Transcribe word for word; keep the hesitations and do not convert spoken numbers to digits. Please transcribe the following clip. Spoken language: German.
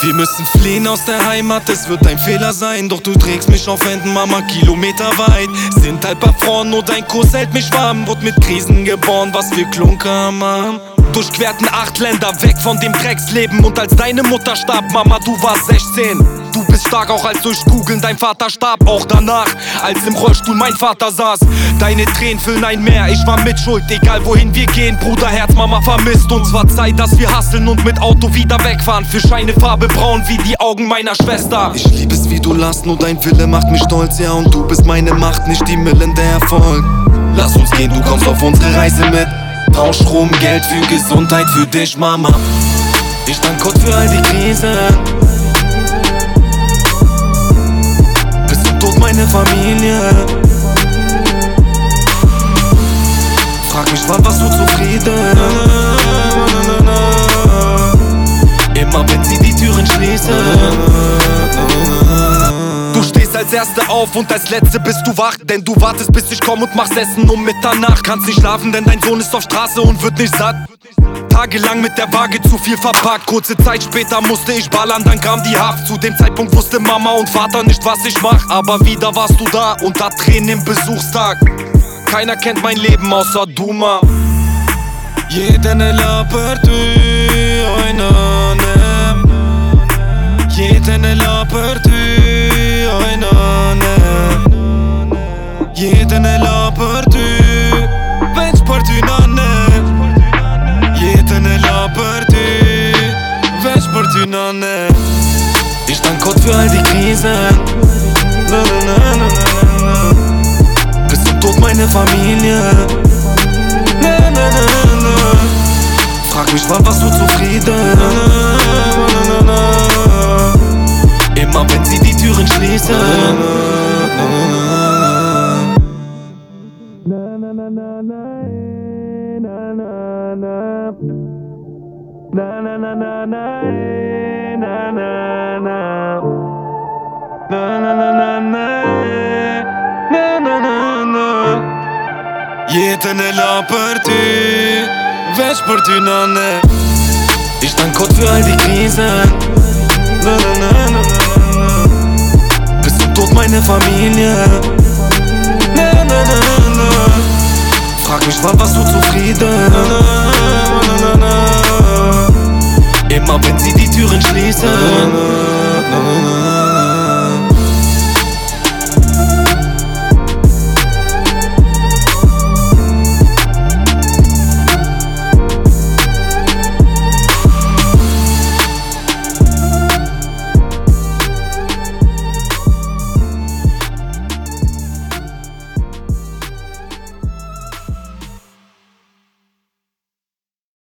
Wir müssen fliehen aus der Heimat, es wird ein Fehler sein. Doch du trägst mich auf Händen, Mama, kilometerweit. Sind halb erfroren, nur dein Kuss hält mich warm. Wurde mit Krisen geboren, was wir Klunker machen. Durchquerten acht Länder, weg von dem Drecksleben. Und als deine Mutter starb, Mama, du warst sechzehn. Du bist stark, auch als durch Googeln dein Vater starb. Auch danach, als im Rollstuhl mein Vater saß. Deine Tränen füllen ein Meer, ich war mit Schuld. Egal wohin wir gehen, Bruder, Herz, Mama vermisst uns. War Zeit, dass wir hustlen und mit Auto wieder wegfahren. Für Scheine Farbe braun wie die Augen meiner Schwester. Ich lieb es, wie du lachst, nur dein Wille macht mich stolz. Ja, und du bist meine Macht, nicht die Millen, der Erfolg. Lass uns gehen, du kommst auf unsere Reise mit. Brauch Strom, Geld für Gesundheit, für dich, Mama. Ich dank Gott für all die Krisen. Bis zum Tod meine Familie. Frag mich, wann warst du zufrieden? Immer wenn sie die Türen schließen. Du stehst als Erste auf und als Letzte bist du wach. Denn du wartest, bis ich komm und machst Essen um Mitternacht. Kannst nicht schlafen, denn dein Sohn ist auf Straße und wird nicht satt. Tagelang mit der Waage zu viel verpackt. Kurze Zeit später musste ich ballern, dann kam die Haft. Zu dem Zeitpunkt wusste Mama und Vater nicht, was ich mach. Aber wieder warst du da, unter Tränen im Besuchstag. Keiner kennt mein Leben außer du, Ma. Jeden lapert oynanım. Jeden lapert oynanım. Jeden lapert Već partynanım. Jeden lapert Već partynanım. Ich dank Gott für all die Krisen. Na, na, na, na, na, na. Bis zum Tod meine Familie. Na, na, na, na. Frag mich, wann warst du zufrieden? Na, na, na, na. Immer wenn sie die Türen schließen. Na, na, na, na, na. Na, na, na. Na, na, na, na, na. Na, na, na. Na, na, na, na, na. Na, na, na, na. Jedene lapert Već partynanım. Ich dank Gott für all die Krisen. Na, na, na, na, na. Bis zum Tod meine Familie. Na, na, na, na. Frag mich, wann warst du zufrieden? Na, na, na, na. Immer wenn sie die Türen schließen. Na, na, na.